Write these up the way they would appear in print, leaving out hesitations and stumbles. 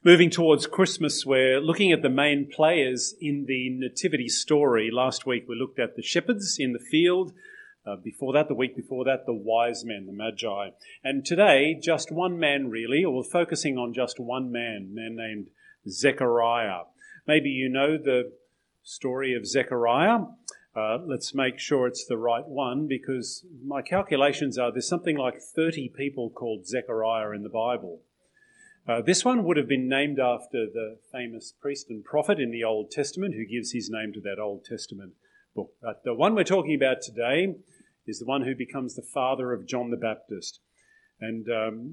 Moving towards Christmas, we're looking at the main players in the nativity story. Last week we looked at the shepherds in the field. The week before that, the wise men, the magi. And today, just one man really, or we're focusing on just one man, a man named Zechariah. Maybe you know the story of Zechariah. Let's make sure it's the right one, because my calculations are there's something like 30 people called Zechariah in the Bible. This one would have been named after the famous priest and prophet in the Old Testament who gives his name to that Old Testament book. But the one we're talking about today is the one who becomes the father of John the Baptist. And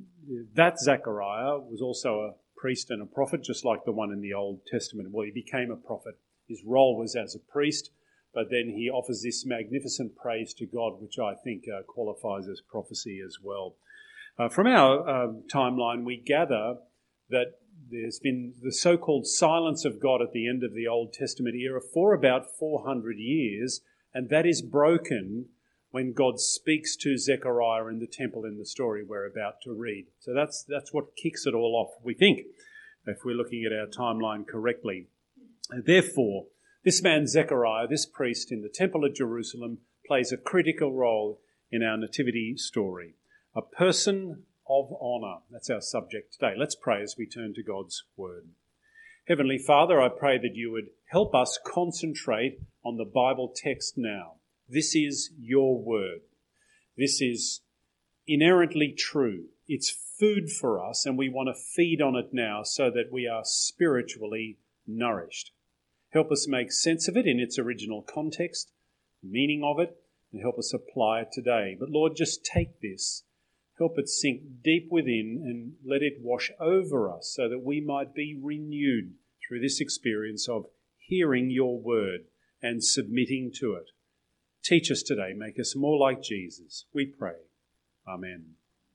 that Zechariah was also a priest and a prophet, just like the one in the Old Testament. Well, he became a prophet. His role was as a priest, but then he offers this magnificent praise to God, which I think qualifies as prophecy as well. From our timeline, we gather that there's been the so-called silence of God at the end of the Old Testament era for about 400 years, and that is broken when God speaks to Zechariah in the temple in the story we're about to read. So that's what kicks it all off, we think, if we're looking at our timeline correctly. Therefore, this man Zechariah, this priest in the temple at Jerusalem, plays a critical role in our nativity story. A person of honour. That's our subject today. Let's pray as we turn to God's word. Heavenly Father, I pray that you would help us concentrate on the Bible text now. This is your word. This is inerrantly true. It's food for us, and we want to feed on it now so that we are spiritually nourished. Help us make sense of it in its original context, meaning of it, and help us apply it today. But Lord, just take this. Help it sink deep within and let it wash over us so that we might be renewed through this experience of hearing your word and submitting to it. Teach us today. Make us more like Jesus. We pray. Amen.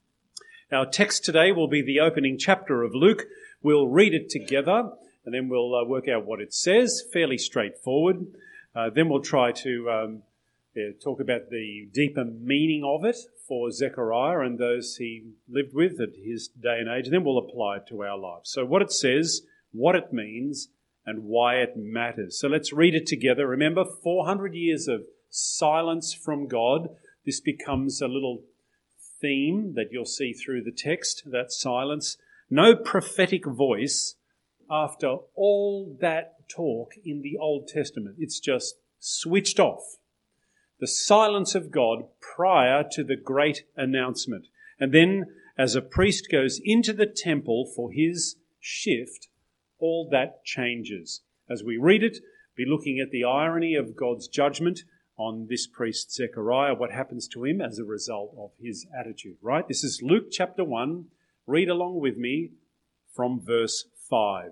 Our text today will be the opening chapter of Luke. We'll read it together and then we'll work out what it says. Fairly straightforward. Then we'll try to talk about the deeper meaning of it for Zechariah and those he lived with at his day and age. And then we'll apply it to our lives. So what it says, what it means, and why it matters. So let's read it together. Remember, 400 years of silence from God. This becomes a little theme that you'll see through the text, that silence. No prophetic voice after all that talk in the Old Testament. It's just switched off. The silence of God prior to the great announcement. And then as a priest goes into the temple for his shift, all that changes. As we read it, be looking at the irony of God's judgment on this priest Zechariah, what happens to him as a result of his attitude, right? This is Luke chapter 1. Read along with me from verse 5.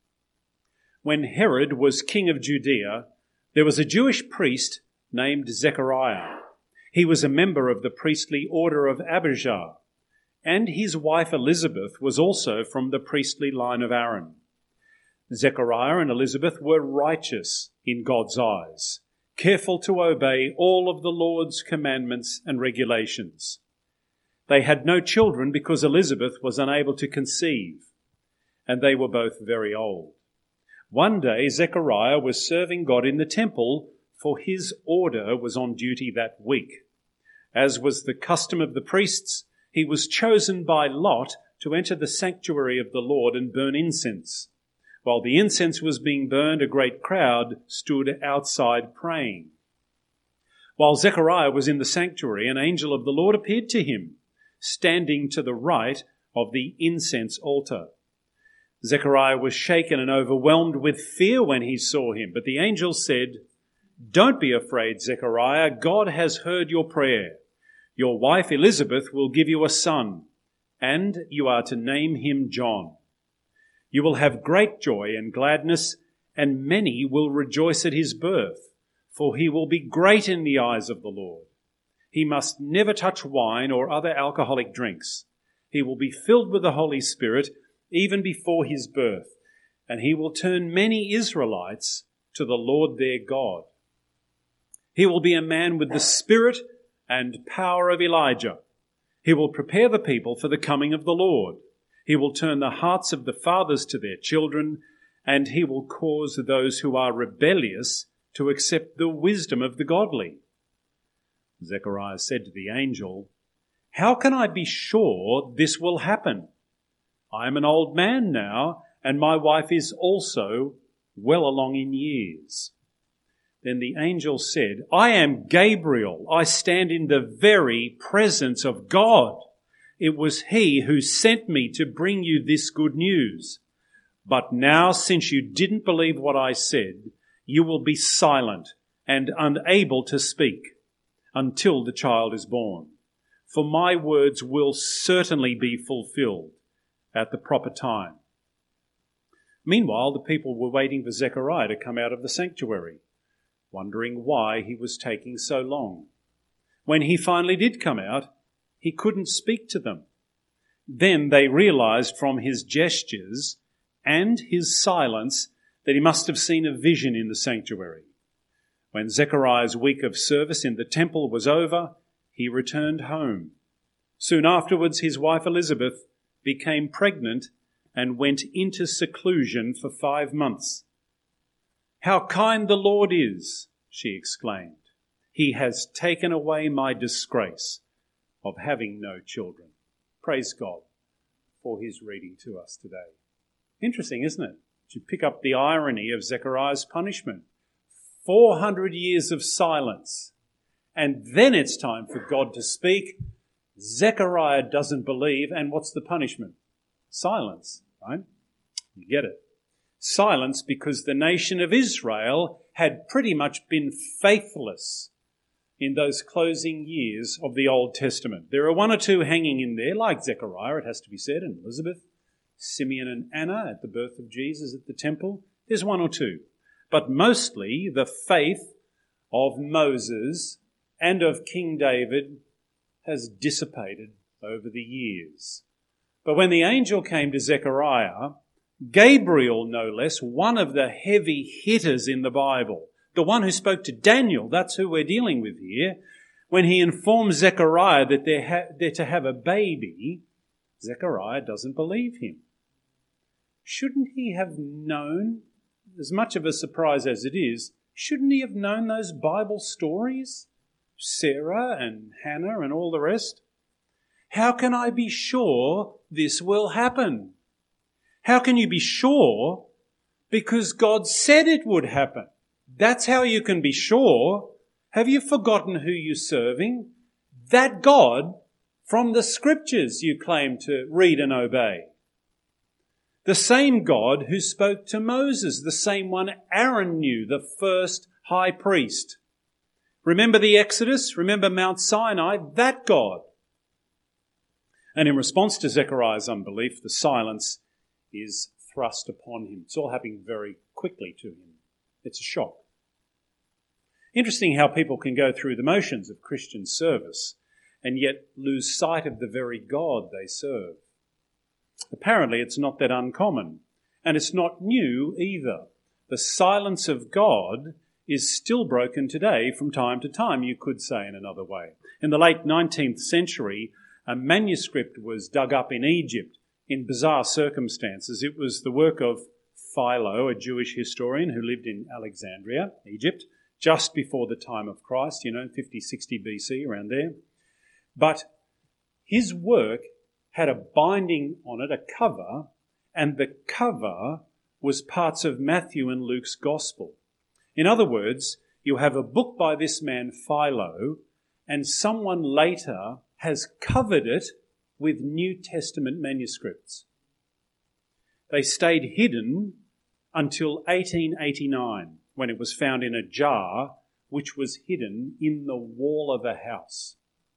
When Herod was king of Judea, there was a Jewish priest named Zechariah. He was a member of the priestly order of Abijah, and his wife Elizabeth was also from the priestly line of Aaron. Zechariah and Elizabeth were righteous in God's eyes, careful to obey all of the Lord's commandments and regulations. They had no children because Elizabeth was unable to conceive, and they were both very old. One day Zechariah was serving God in the temple, for his order was on duty that week. As was the custom of the priests, he was chosen by lot to enter the sanctuary of the Lord and burn incense. While the incense was being burned, a great crowd stood outside praying. While Zechariah was in the sanctuary, an angel of the Lord appeared to him, standing to the right of the incense altar. Zechariah was shaken and overwhelmed with fear when he saw him, but the angel said, "Don't be afraid, Zechariah. God has heard your prayer. Your wife Elizabeth will give you a son, and you are to name him John. You will have great joy and gladness, and many will rejoice at his birth, for he will be great in the eyes of the Lord. He must never touch wine or other alcoholic drinks. He will be filled with the Holy Spirit even before his birth, and he will turn many Israelites to the Lord their God. He will be a man with the spirit and power of Elijah. He will prepare the people for the coming of the Lord, He will turn the hearts of the fathers to their children, and he will cause those who are rebellious to accept the wisdom of the godly." Zechariah said to the angel, "How can I be sure this will happen? I am an old man now, and my wife is also well along in years." Then the angel said, "I am Gabriel. I stand in the very presence of God. It was he who sent me to bring you this good news. But now, since you didn't believe what I said, you will be silent and unable to speak until the child is born. For my words will certainly be fulfilled at the proper time." Meanwhile, the people were waiting for Zechariah to come out of the sanctuary, wondering why he was taking so long. When he finally did come out, he couldn't speak to them. Then they realized from his gestures and his silence that he must have seen a vision in the sanctuary. When Zechariah's week of service in the temple was over, he returned home. Soon afterwards, his wife Elizabeth became pregnant and went into seclusion for 5 months. "How kind the Lord is," she exclaimed. "He has taken away my disgrace of having no children." Praise God for his reading to us today. Interesting, isn't it? To pick up the irony of Zechariah's punishment. 400 years of silence, and then it's time for God to speak. Zechariah doesn't believe, and what's the punishment? Silence, right? You get it. Silence because the nation of Israel had pretty much been faithless in those closing years of the Old Testament. There are one or two hanging in there, like Zechariah, it has to be said, and Elizabeth, Simeon and Anna at the birth of Jesus at the temple. There's one or two. But mostly the faith of Moses and of King David has dissipated over the years. But when the angel came to Zechariah, Gabriel no less, one of the heavy hitters in the Bible, the one who spoke to Daniel, that's who we're dealing with here, when he informs Zechariah that they're to have a baby, Zechariah doesn't believe him. Shouldn't he have known, as much of a surprise as it is, shouldn't he have known those Bible stories? Sarah and Hannah and all the rest? How can I be sure this will happen? How can you be sure? Because God said it would happen. That's how you can be sure. Have you forgotten who you're serving? That God from the scriptures you claim to read and obey. The same God who spoke to Moses, the same one Aaron knew, the first high priest. Remember the Exodus? Remember Mount Sinai? That God. And in response to Zechariah's unbelief, the silence is thrust upon him. It's all happening very quickly to him. It's a shock. Interesting how people can go through the motions of Christian service and yet lose sight of the very God they serve. Apparently it's not that uncommon, and it's not new either. The silence of God is still broken today from time to time, you could say in another way. In the late 19th century, a manuscript was dug up in Egypt in bizarre circumstances. It was the work of Philo, a Jewish historian who lived in Alexandria, Egypt, just before the time of Christ, 50, 60 BC, around there. But his work had a binding on it, a cover, and the cover was parts of Matthew and Luke's gospel. In other words, you have a book by this man Philo, and someone later has covered it with New Testament manuscripts. They stayed hidden until 1889, when it was found in a jar which was hidden in the wall of a house.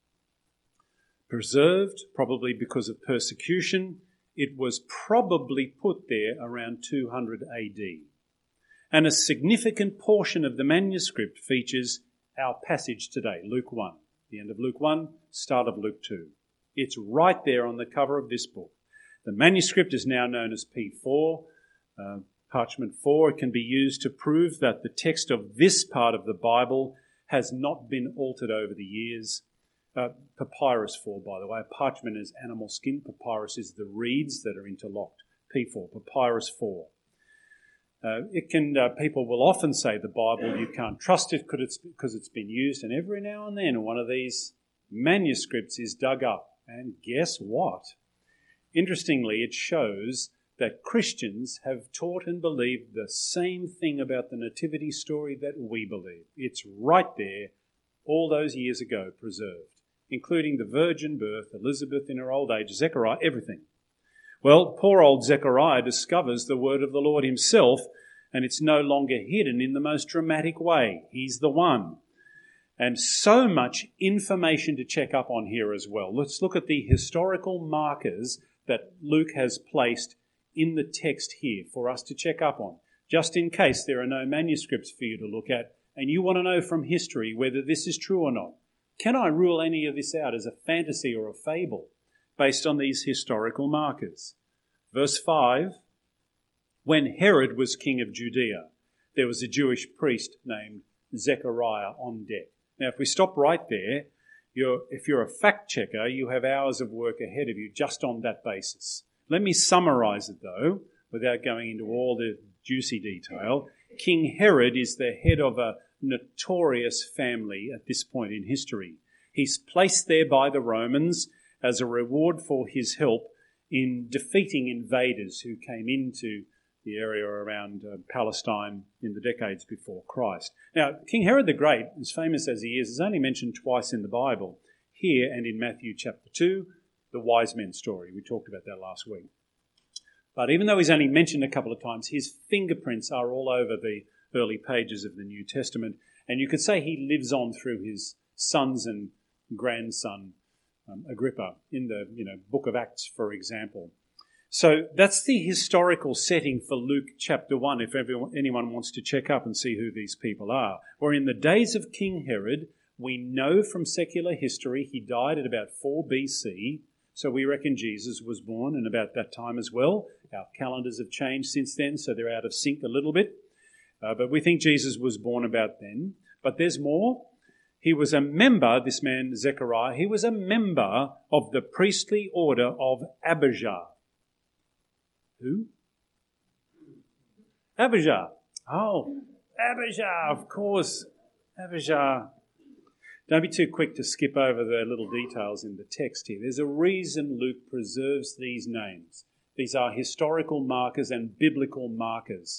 Preserved, probably because of persecution, it was probably put there around 200 AD. And a significant portion of the manuscript features our passage today, Luke 1. The end of Luke 1, start of Luke 2. It's right there on the cover of this book. The manuscript is now known as P4, Parchment 4. It can be used to prove that the text of this part of the Bible has not been altered over the years. Papyrus 4, by the way. Parchment is animal skin. Papyrus is the reeds that are interlocked. P4, Papyrus 4. People will often say the Bible, you can't trust it because it's been used, and every now and then one of these manuscripts is dug up. And guess what? Interestingly, it shows that Christians have taught and believed the same thing about the nativity story that we believe. It's right there, all those years ago, preserved, including the virgin birth, Elizabeth in her old age, Zechariah, everything. Well, poor old Zechariah discovers the word of the Lord himself, and it's no longer hidden in the most dramatic way. He's the one. And so much information to check up on here as well. Let's look at the historical markers that Luke has placed in the text here for us to check up on, just in case there are no manuscripts for you to look at and you want to know from history whether this is true or not. Can I rule any of this out as a fantasy or a fable based on these historical markers? Verse 5, when Herod was king of Judea, there was a Jewish priest named Zechariah on deck. Now, if we stop right there, if you're a fact checker, you have hours of work ahead of you just on that basis. Let me summarize it, though, without going into all the juicy detail. King Herod is the head of a notorious family at this point in history. He's placed there by the Romans as a reward for his help in defeating invaders who came into the area around Palestine in the decades before Christ. Now, King Herod the Great, as famous as he is only mentioned twice in the Bible, here and in Matthew chapter 2, the wise men story. We talked about that last week. But even though he's only mentioned a couple of times, his fingerprints are all over the early pages of the New Testament, and you could say he lives on through his sons and grandson Agrippa in the book of Acts, for example. So that's the historical setting for Luke chapter 1, if anyone wants to check up and see who these people are. Or in the days of King Herod, we know from secular history he died at about 4 BC, so we reckon Jesus was born in about that time as well. Our calendars have changed since then, so they're out of sync a little bit. But we think Jesus was born about then. But there's more. He was a member, this man Zechariah, he was a member of the priestly order of Abijah. Who? Abijah. Oh, Abijah, of course. Abijah. Don't be too quick to skip over the little details in the text here. There's a reason Luke preserves these names. These are historical markers and biblical markers.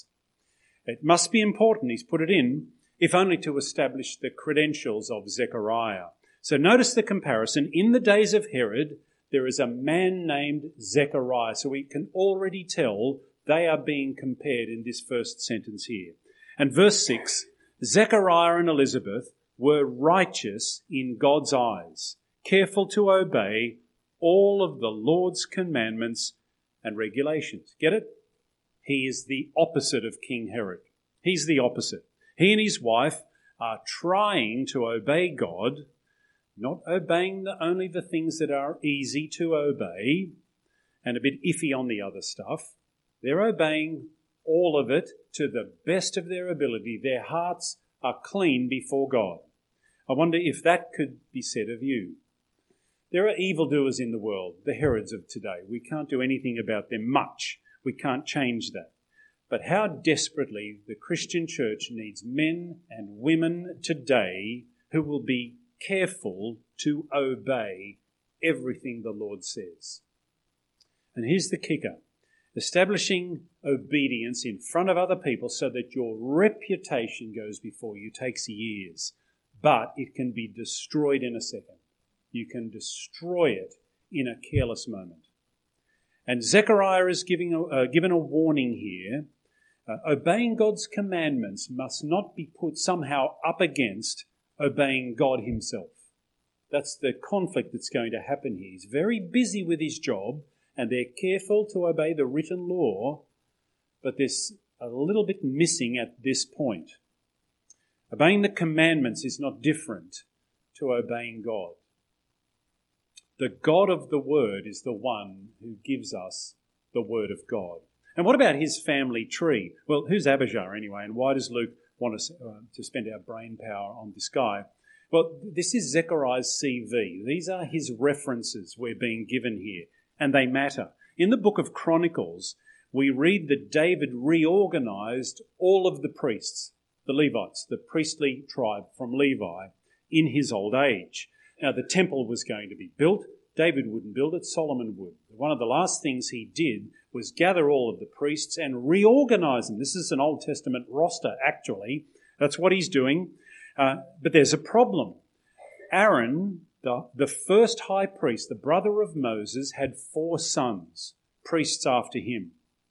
It must be important, he's put it in, if only to establish the credentials of Zechariah. So notice the comparison. In the days of Herod, there is a man named Zechariah. So we can already tell they are being compared in this first sentence here. And verse 6, Zechariah and Elizabeth were righteous in God's eyes, careful to obey all of the Lord's commandments and regulations. Get it? He is the opposite of King Herod. He's the opposite. He and his wife are trying to obey God, not obeying only the things that are easy to obey and a bit iffy on the other stuff. They're obeying all of it to the best of their ability. Their hearts are clean before God. I wonder if that could be said of you. There are evildoers in the world, the Herods of today. We can't do anything about them much. We can't change that. But how desperately the Christian church needs men and women today who will be careful to obey everything the Lord says. And here's the kicker. Establishing obedience in front of other people so that your reputation goes before you takes years, but it can be destroyed in a second. You can destroy it in a careless moment. And Zechariah is given a warning here. Obeying God's commandments must not be put somehow up against obeying God himself. That's the conflict that's going to happen here. He's very busy with his job, and they're careful to obey the written law, but there's a little bit missing at this point. Obeying the commandments is not different to obeying God. The God of the Word is the one who gives us the Word of God. And what about his family tree? Well, who's Abijah anyway, and why does Luke want us to spend our brain power on this guy? Well, this is Zechariah's CV. These are his references we're being given here, and they matter. In the book of Chronicles, we read that David reorganized all of the priests, the Levites, the priestly tribe from Levi, in his old age. Now, the temple was going to be built. David wouldn't build it, Solomon would. One of the last things he did was gather all of the priests and reorganize them. This is an Old Testament roster, actually. That's what he's doing. But there's a problem. Aaron, the first high priest, the brother of Moses, had 4 sons, priests after him.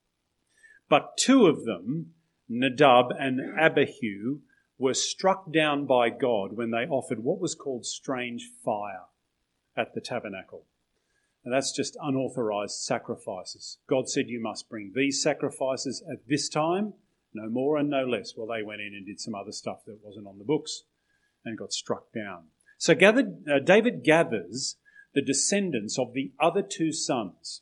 But 2 of them, Nadab and Abihu, were struck down by God when they offered what was called strange fire at the tabernacle. And that's just unauthorized sacrifices. God said you must bring these sacrifices at this time, no more and no less. Well, they went in and did some other stuff that wasn't on the books and got struck down. So David gathers the descendants of the other 2 sons,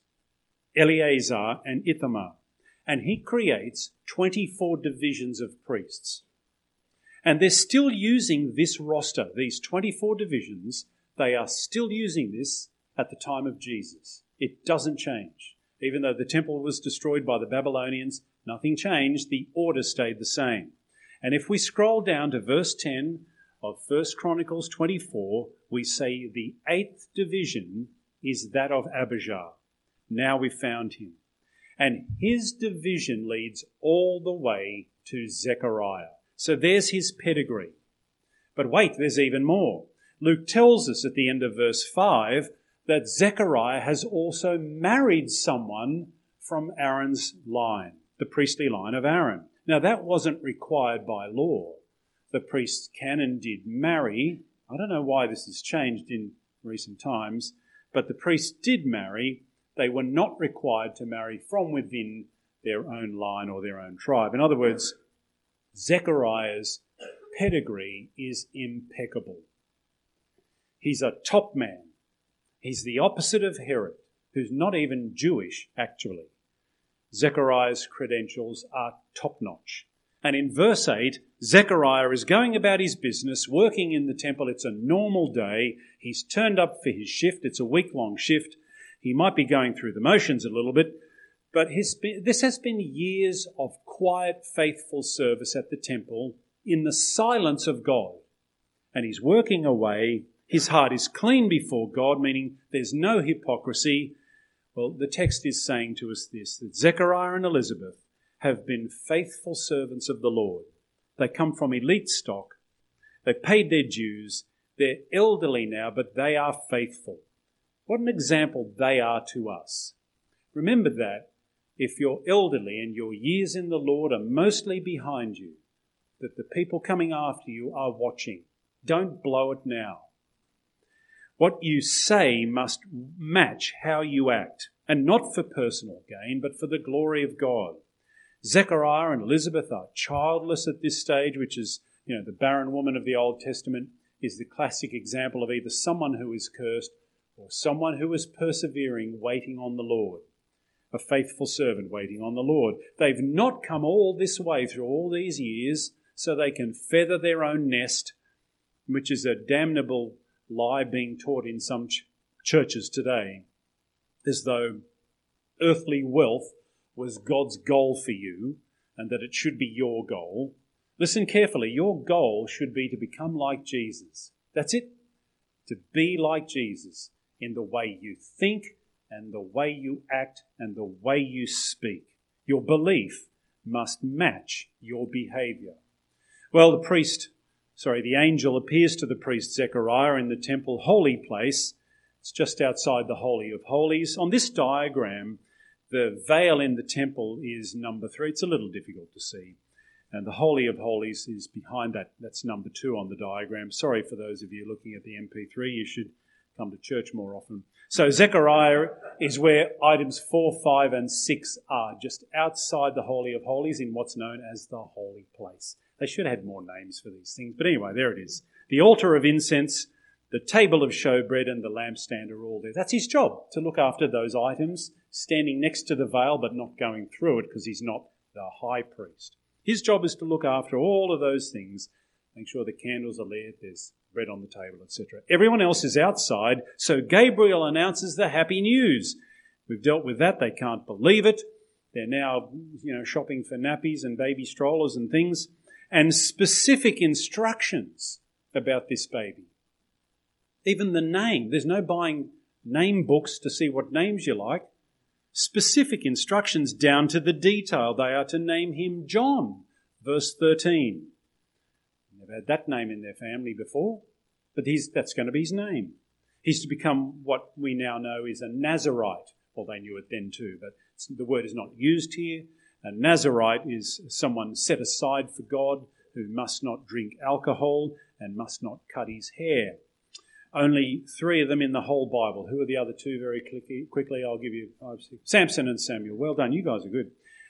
Eleazar and Ithamar, and he creates 24 divisions of priests. And they're still using this roster, these 24 divisions. They are still using this at the time of Jesus. It doesn't change. Even though the temple was destroyed by the Babylonians, nothing changed. The order stayed the same. And if we scroll down to verse 10 of 1 Chronicles 24, we say the 8th division is that of Abijah. Now we've found him. And his division leads all the way to Zechariah. So there's his pedigree. But wait, there's even more. Luke tells us at the end of verse 5 that Zechariah has also married someone from Aaron's line, the priestly line of Aaron. Now, that wasn't required by law. The priests can and did marry. I don't know why this has changed in recent times, but the priests did marry. They were not required to marry from within their own line or their own tribe. In other words, Zechariah's pedigree is impeccable. He's a top man. He's the opposite of Herod, who's not even Jewish, actually. Zechariah's credentials are top-notch. And in verse 8, Zechariah is going about his business, working in the temple. It's a normal day. He's turned up for his shift. It's a week-long shift. He might be going through the motions a little bit, but this has been years of quiet, faithful service at the temple in the silence of God. And he's working away. His heart is clean before God, meaning there's no hypocrisy. Well, the text is saying to us this, that Zechariah and Elizabeth have been faithful servants of the Lord. They come from elite stock. They've paid their dues. They're elderly now, but they are faithful. What an example they are to us. Remember that if you're elderly and your years in the Lord are mostly behind you, that the people coming after you are watching. Don't blow it now. What you say must match how you act, and not for personal gain, but for the glory of God. Zechariah and Elizabeth are childless at this stage, which is, the barren woman of the Old Testament is the classic example of either someone who is cursed or someone who is persevering, waiting on the Lord. A faithful servant waiting on the Lord. They've not come all this way through all these years so they can feather their own nest, which is a damnable lie being taught in some churches today, as though earthly wealth was God's goal for you and that it should be your goal. Listen carefully. Your goal should be to become like Jesus. That's it. To be like Jesus in the way you think and the way you act and the way you speak. Your belief must match your behavior. Well, the angel appears to the priest Zechariah in the temple holy place. It's just outside the Holy of Holies. On this diagram, the veil in the temple is number 3. It's a little difficult to see. And the Holy of Holies is behind that. That's number 2 on the diagram. Sorry for those of you looking at the MP3. You should come to church more often. So Zechariah is where items 4, 5 and 6 are, just outside the Holy of Holies in what's known as the holy place. They should have had more names for these things. But anyway, there it is. The altar of incense, the table of showbread and the lampstand are all there. That's his job, to look after those items, standing next to the veil but not going through it because he's not the high priest. His job is to look after all of those things, make sure the candles are lit, there's bread on the table, etc. Everyone else is outside, so Gabriel announces the happy news. We've dealt with that. They can't believe it. They're now, shopping for nappies and baby strollers and things, and specific instructions about this baby. Even the name. There's no buying name books to see what names you like. Specific instructions down to the detail. They are to name him John. Verse 13. Never had that name in their family before, but that's going to be his name. He's to become what we now know is a Nazarite. Well, they knew it then too, but the word is not used here. A Nazarite is someone set aside for God who must not drink alcohol and must not cut his hair. Only 3 of them in the whole Bible. Who are the other 2? Very quickly, I'll give you 5, 6. Samson and Samuel. Well done, you guys are good.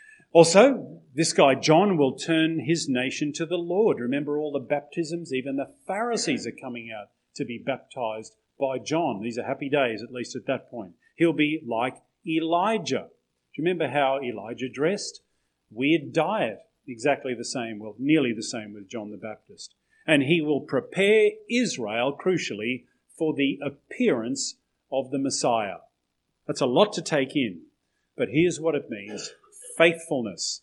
Also, this guy John will turn his nation to the Lord. Remember all the baptisms? Even the Pharisees are coming out to be baptized by John. These are happy days, at least at that point. He'll be like Elijah. Do you remember how Elijah dressed? Weird diet. Exactly the same, well, nearly the same with John the Baptist. And he will prepare Israel, crucially, for the appearance of the Messiah. That's a lot to take in, but here's what it means. Faithfulness.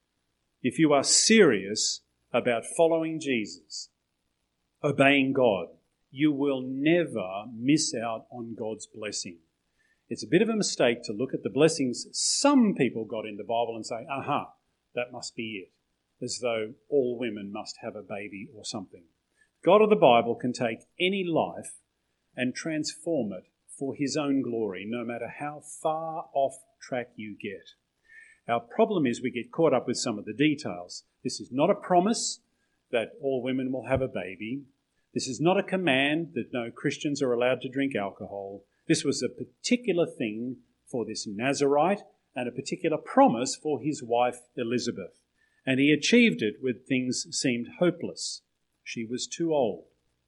If you are serious about following Jesus, obeying God, you will never miss out on God's blessing. It's a bit of a mistake to look at the blessings some people got in the Bible and say, that must be it, as though all women must have a baby or something. God of the Bible can take any life and transform it for his own glory, no matter how far off track you get. Our problem is we get caught up with some of the details. This is not a promise that all women will have a baby. This is not a command that no Christians are allowed to drink alcohol. This was a particular thing for this Nazarite and a particular promise for his wife Elizabeth. And he achieved it when things seemed hopeless. She was too old.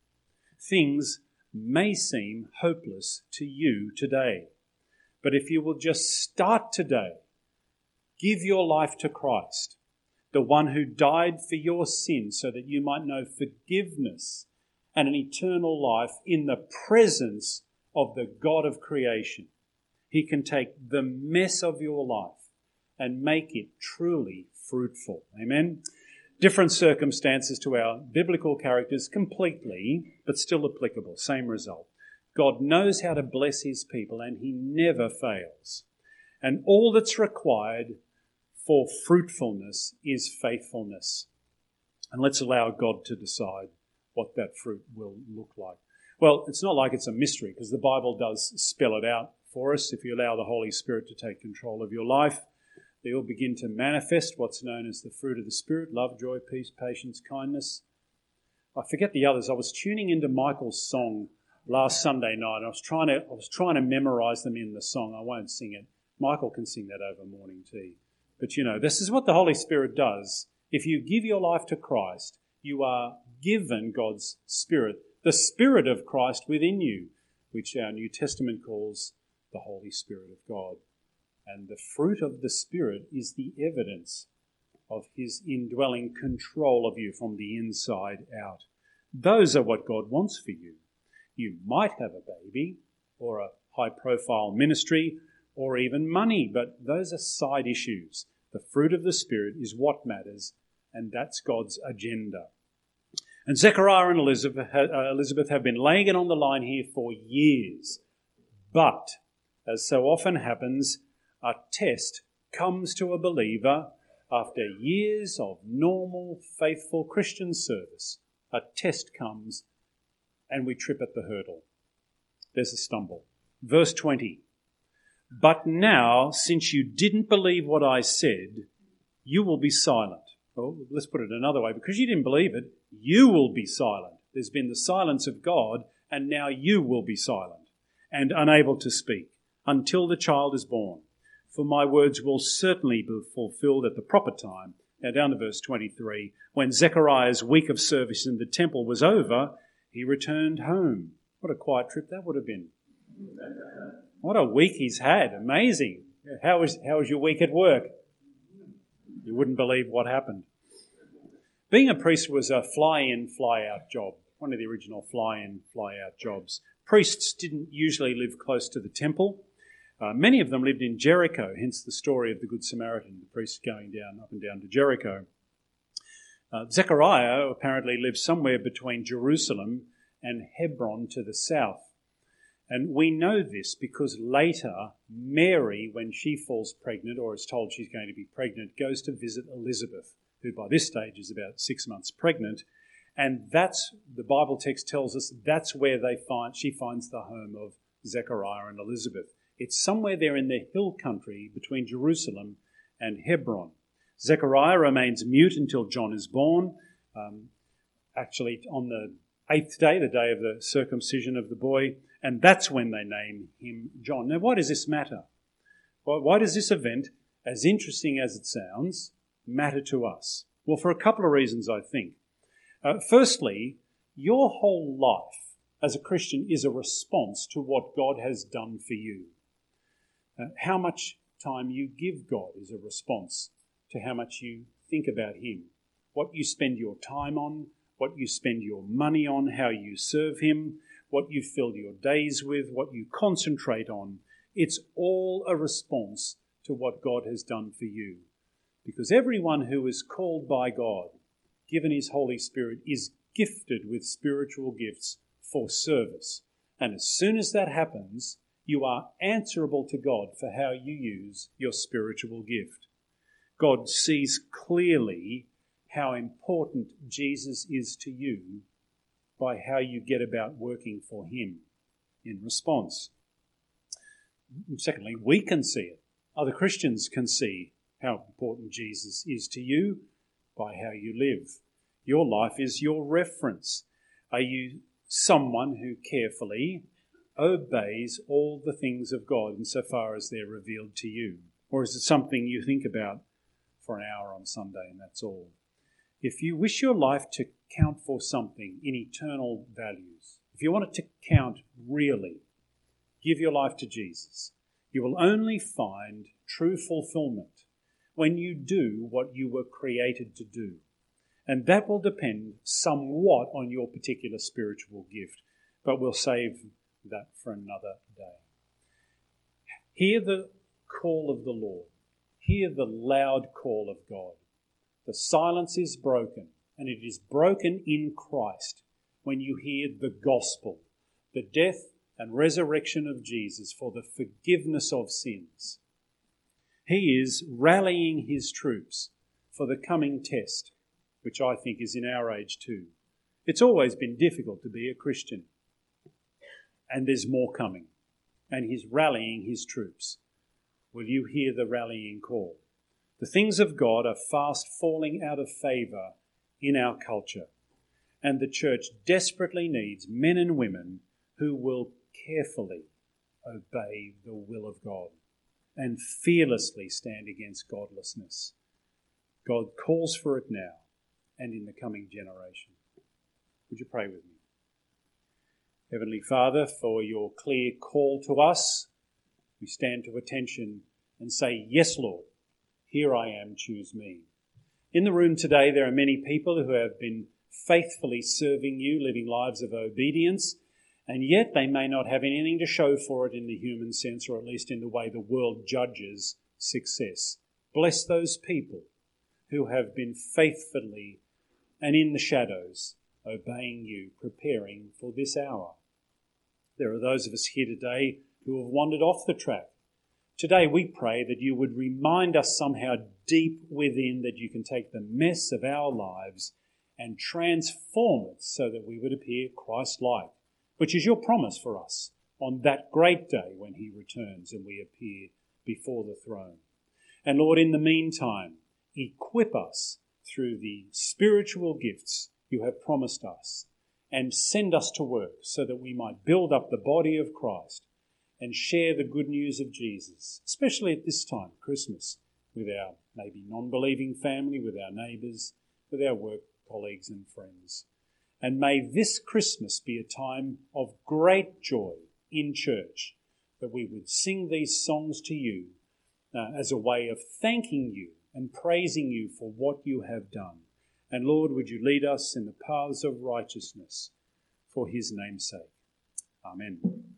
Things may seem hopeless to you today. But if you will just start today, give your life to Christ, the one who died for your sins so that you might know forgiveness and an eternal life in the presence of the God of creation. He can take the mess of your life and make it truly fruitful. Amen? Different circumstances to our biblical characters completely, but still applicable. Same result. God knows how to bless his people and he never fails. And all that's required for fruitfulness is faithfulness. And let's allow God to decide what that fruit will look like. Well, it's not like it's a mystery because the Bible does spell it out for us. If you allow the Holy Spirit to take control of your life, you'll begin to manifest what's known as the fruit of the Spirit: love, joy, peace, patience, kindness. I forget the others. I was tuning into Michael's song last Sunday night. I was trying to memorize them in the song. I won't sing it. Michael can sing that over morning tea. But this is what the Holy Spirit does. If you give your life to Christ, you are given God's Spirit, the Spirit of Christ within you, which our New Testament calls the Holy Spirit of God. And the fruit of the Spirit is the evidence of his indwelling control of you from the inside out. Those are what God wants for you. You might have a baby or a high-profile ministry or even money, but those are side issues. The fruit of the Spirit is what matters, and that's God's agenda. And Zechariah and Elizabeth have been laying it on the line here for years. But, as so often happens, a test comes to a believer after years of normal, faithful Christian service. A test comes and we trip at the hurdle. There's a stumble. Verse 20. But now, since you didn't believe what I said, you will be silent. Well, let's put it another way. Because you didn't believe it, you will be silent. There's been the silence of God, and now you will be silent and unable to speak until the child is born. For my words will certainly be fulfilled at the proper time. Now down to verse 23. When Zechariah's week of service in the temple was over, he returned home. What a quiet trip that would have been. What a week he's had. Amazing. How was your week at work? You wouldn't believe what happened. Being a priest was a fly-in, fly-out job. one of the original fly-in, fly-out jobs. Priests didn't usually live close to the temple. Many of them lived in Jericho, hence the story of the Good Samaritan, the priest going up and down to Jericho. Zechariah apparently lived somewhere between Jerusalem and Hebron to the south. And we know this because later Mary, when she falls pregnant or is told she's going to be pregnant, goes to visit Elizabeth, who by this stage is about 6 months pregnant. And that's, the Bible text tells us, that's where she finds the home of Zechariah and Elizabeth. It's somewhere there in the hill country between Jerusalem and Hebron. Zechariah remains mute until John is born. Actually, on the 8th day, the day of the circumcision of the boy, and that's when they name him John. Now, why does this matter? Why does this event, as interesting as it sounds, matter to us? Well, for a couple of reasons, I think. Firstly, your whole life as a Christian is a response to what God has done for you. How much time you give God is a response to how much you think about him. What you spend your time on, what you spend your money on, how you serve him, what you fill your days with, what you concentrate on. It's all a response to what God has done for you. Because everyone who is called by God, given his Holy Spirit, is gifted with spiritual gifts for service. And as soon as that happens, you are answerable to God for how you use your spiritual gift. God sees clearly how important Jesus is to you by how you get about working for him in response. Secondly, we can see it. Other Christians can see how important Jesus is to you by how you live. Your life is your reference. Are you someone who carefully obeys all the things of God insofar as they're revealed to you? Or is it something you think about for an hour on Sunday and that's all? If you wish your life to count for something in eternal values, if you want it to count really, give your life to Jesus. You will only find true fulfillment when you do what you were created to do. And that will depend somewhat on your particular spiritual gift, but we'll save that for another day. Hear the call of the Lord. Hear the loud call of God. The silence is broken, and it is broken in Christ when you hear the gospel, the death and resurrection of Jesus for the forgiveness of sins. He is rallying his troops for the coming test, which I think is in our age too. It's always been difficult to be a Christian, and there's more coming, and he's rallying his troops. Will you hear the rallying call? The things of God are fast falling out of favour in our culture, and the church desperately needs men and women who will carefully obey the will of God and fearlessly stand against godlessness. God calls for it now and in the coming generation. Would you pray with me? Heavenly Father, for your clear call to us, we stand to attention and say, yes, Lord, here I am, choose me. In the room today, there are many people who have been faithfully serving you, living lives of obedience, and yet they may not have anything to show for it in the human sense, or at least in the way the world judges success. Bless those people who have been faithfully and in the shadows obeying you, preparing for this hour. There are those of us here today who have wandered off the track. Today we pray that you would remind us somehow deep within that you can take the mess of our lives and transform it so that we would appear Christ-like, which is your promise for us on that great day when he returns and we appear before the throne. And Lord, in the meantime, equip us through the spiritual gifts you have promised us and send us to work so that we might build up the body of Christ and share the good news of Jesus, especially at this time, Christmas, with our maybe non-believing family, with our neighbours, with our work colleagues and friends. And may this Christmas be a time of great joy in church, that we would sing these songs to you as a way of thanking you and praising you for what you have done. And Lord, would you lead us in the paths of righteousness for his name's sake. Amen.